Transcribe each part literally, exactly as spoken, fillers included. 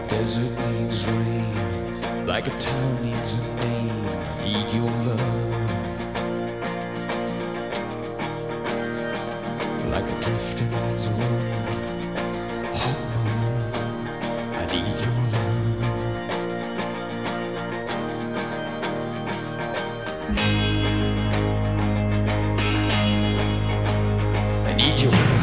desert needs rain, like a town needs a name. I need your love, like a drifter needs a room. Hot moon, I need your love. I need your love.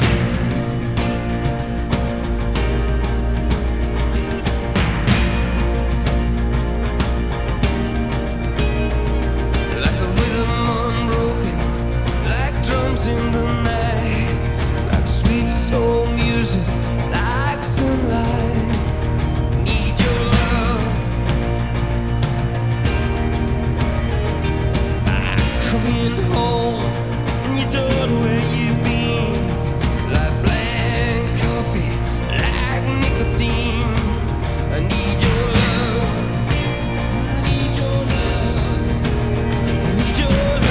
In the night, like sweet soul music, like sunlight. Need your love. I'm coming home, and you don't know where you've been. Like blank coffee, like nicotine. I need your love. I need your love. I need your love.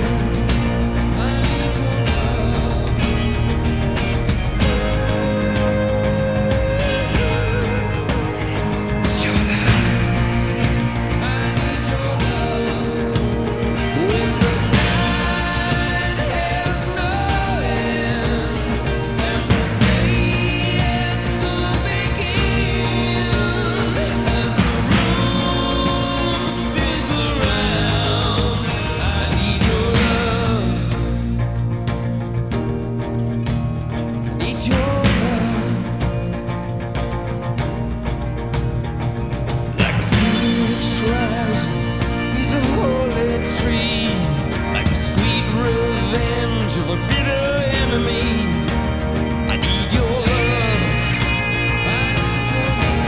Of a bitter enemy, I need your love. I need your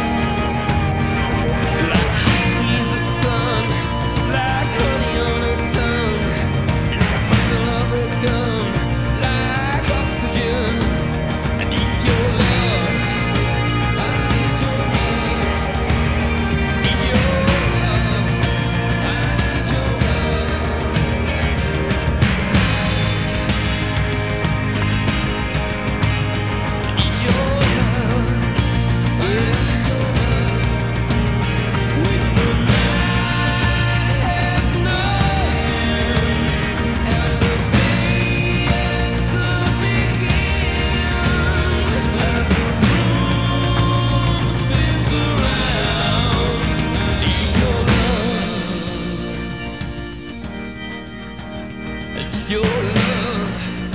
love. Like heat is the sun, like honey on a tongue, like a muzzle of a gun, like oxygen. I need your love. I need your love. Need your love. I need your love. Your love.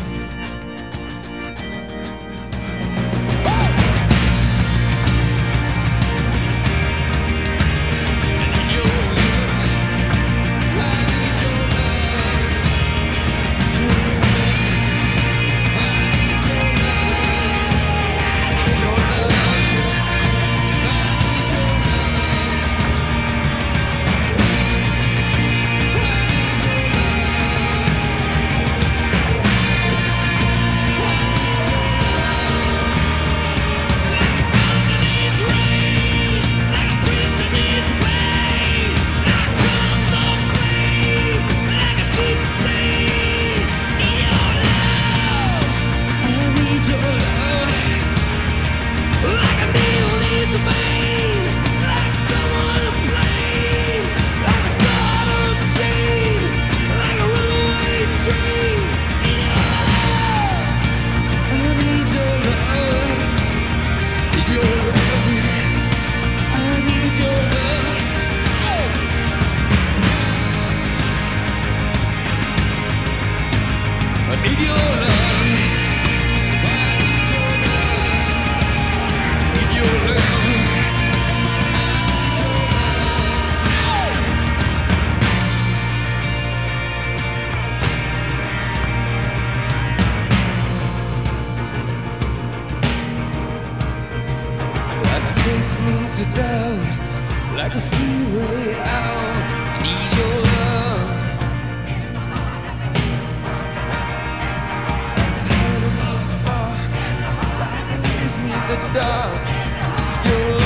Needs a doubt, like a freeway out. Need your love. Powder needs spark, like a lace need the dark. Your